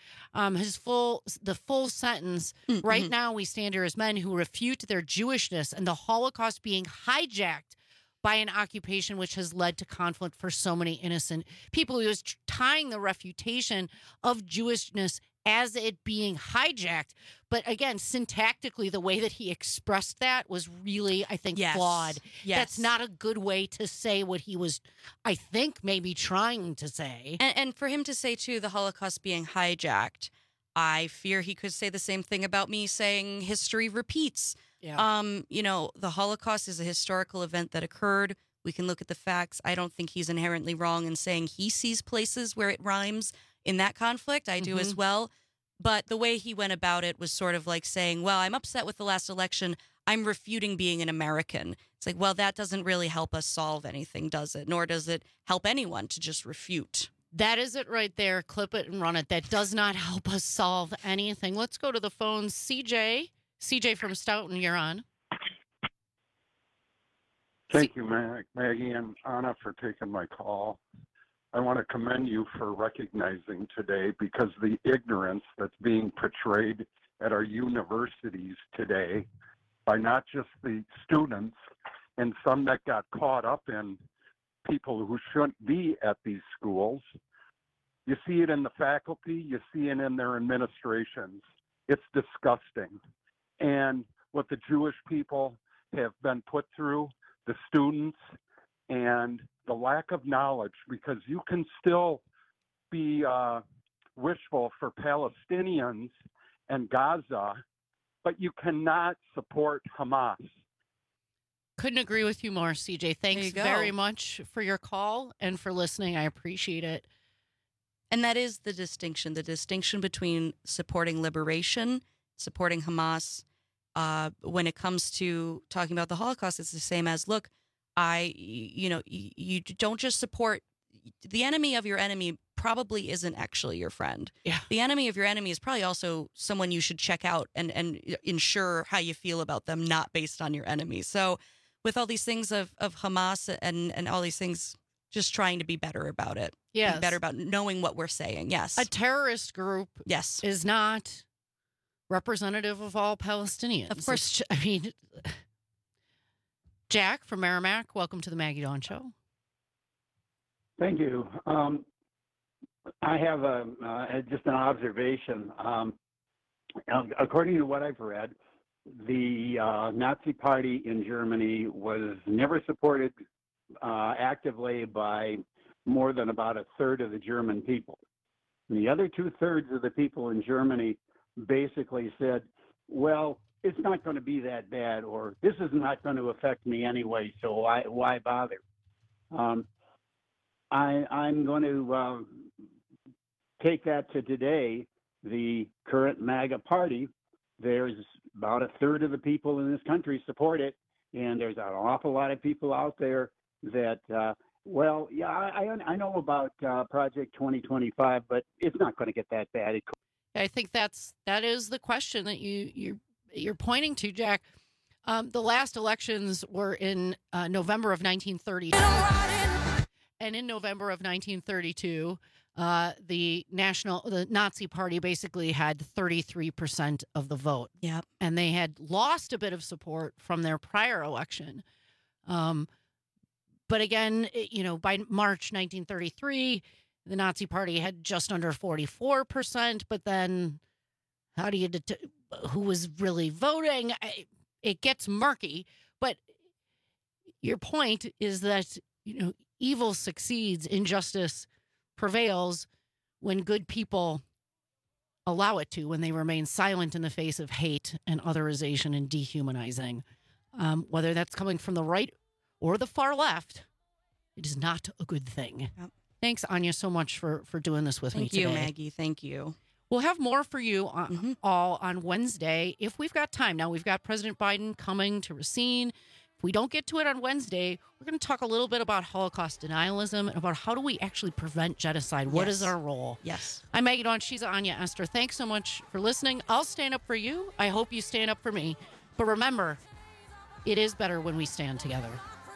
[SPEAKER 16] The full sentence, right now we stand here as men who refute their Jewishness and the Holocaust being hijacked by an occupation which has led to conflict for so many innocent people. He was tying the refutation of Jewishness as it being hijacked. But again, syntactically, the way that he expressed that was really, I think, flawed.
[SPEAKER 17] Yes.
[SPEAKER 16] That's not a good way to say what he was, I think, maybe trying to say.
[SPEAKER 17] And for him to say, too, the Holocaust being hijacked, I fear he could say the same thing about me saying history repeats.
[SPEAKER 16] Yeah.
[SPEAKER 17] The Holocaust is a historical event that occurred. We can look at the facts. I don't think he's inherently wrong in saying he sees places where it rhymes in that conflict. I do as well. But the way he went about it was sort of like saying, well, I'm upset with the last election. I'm refuting being an American. It's like, well, that doesn't really help us solve anything, does it? Nor does it help anyone to just refute.
[SPEAKER 16] That is it right there. Clip it and run it. That does not help us solve anything. Let's go to the phones. CJ from Stoughton, you're on.
[SPEAKER 2] Thank you, Maggie and Anna, for taking my call. I want to commend you for recognizing today, because the ignorance that's being portrayed at our universities today by not just the students and some that got caught up in people who shouldn't be at these schools. You see it in the faculty, you see it in their administrations. It's disgusting. And what the Jewish people have been put through, the students, and the lack of knowledge, because you can still be wishful for Palestinians and Gaza, but you cannot support Hamas.
[SPEAKER 16] Couldn't agree with you more, CJ. Thanks very much for your call and for listening. I appreciate it.
[SPEAKER 17] And that is the distinction between supporting liberation, supporting Hamas. When it comes to talking about the Holocaust, it's the same as, look, you don't just support the enemy of your enemy. Probably isn't actually your friend.
[SPEAKER 16] Yeah.
[SPEAKER 17] The enemy of your enemy is probably also someone you should check out and ensure how you feel about them, not based on your enemy. So with all these things of Hamas and all these things, just trying to be better about it.
[SPEAKER 16] Yes.
[SPEAKER 17] Be better about knowing what we're saying. Yes.
[SPEAKER 16] A terrorist group is not representative of all Palestinians.
[SPEAKER 17] Of course.
[SPEAKER 16] I mean, Jack from Merrimack, welcome to the Maggie Dawn Show.
[SPEAKER 13] Thank you. I have just an observation. According to what I've read, the Nazi Party in Germany was never supported actively by more than about a third of the German people. And the other 2/3 of the people in Germany basically said, well, it's not going to be that bad, or this is not going to affect me anyway, so why bother? I'm going to take that to today. The current MAGA party, there's about a third of the people in this country support it, and there's an awful lot of people out there that, I know about Project 2025, but it's not going to get that bad.
[SPEAKER 16] I think that is the question that you're pointing to, Jack. The last elections were in November of 1932, and in November of 1932, the Nazi Party basically had 33% of the vote.
[SPEAKER 17] Yep.
[SPEAKER 16] And they had lost a bit of support from their prior election. But again, by March 1933, the Nazi Party had just under 44%. But then how do you who was really voting? It gets murky. But your point is that, evil succeeds, injustice prevails when good people allow it to, when they remain silent in the face of hate and otherization and dehumanizing. Whether that's coming from the right or the far left, it is not a good thing.
[SPEAKER 17] Yep.
[SPEAKER 16] Thanks, Anya, so much for doing this with me today.
[SPEAKER 17] Thank you, Maggie. Thank you.
[SPEAKER 16] We'll have more for you all on Wednesday if we've got time. Now, we've got President Biden coming to Racine. If we don't get to it on Wednesday, we're going to talk a little bit about Holocaust denialism and about how do we actually prevent genocide. What is our role?
[SPEAKER 17] Yes.
[SPEAKER 16] I'm Maggie Dawn. She's Anya Esther. Thanks so much for listening. I'll stand up for you. I hope you stand up for me. But remember, it is better when we stand together.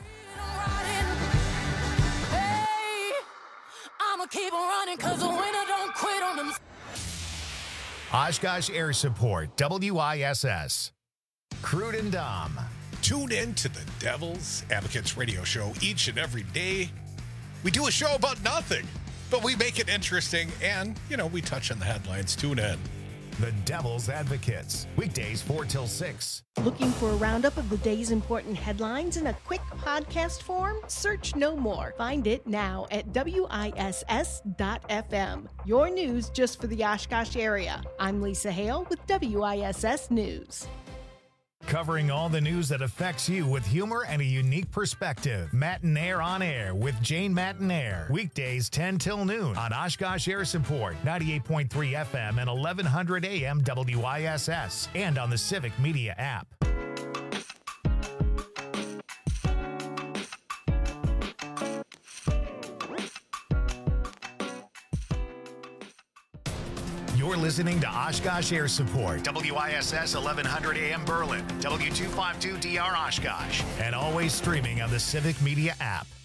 [SPEAKER 11] I'ma keep running because the winner don't quit on them.
[SPEAKER 1] Oshkosh Air Support, WISS. Crude and Dom.
[SPEAKER 15] Tune in to the Devil's Advocates radio show each and every day. We do a show about nothing, but we make it interesting and, we touch on the headlines. Tune in.
[SPEAKER 1] The Devil's Advocates, weekdays 4 till 6.
[SPEAKER 18] Looking for a roundup of the day's important headlines in a quick podcast form? Search no more. Find it now at WISS.FM. Your news just for the Oshkosh area. I'm Lisa Hale with WISS News.
[SPEAKER 1] Covering all the news that affects you with humor and a unique perspective. Matinaire on Air with Jane Matinaire. Weekdays 10 till noon on Oshkosh Air Support, 98.3 FM and 1100 AM WISS, and on the Civic Media app. You're listening to Oshkosh Air Support, WISS 1100 AM Berlin, W252DR Oshkosh, and always streaming on the Civic Media app.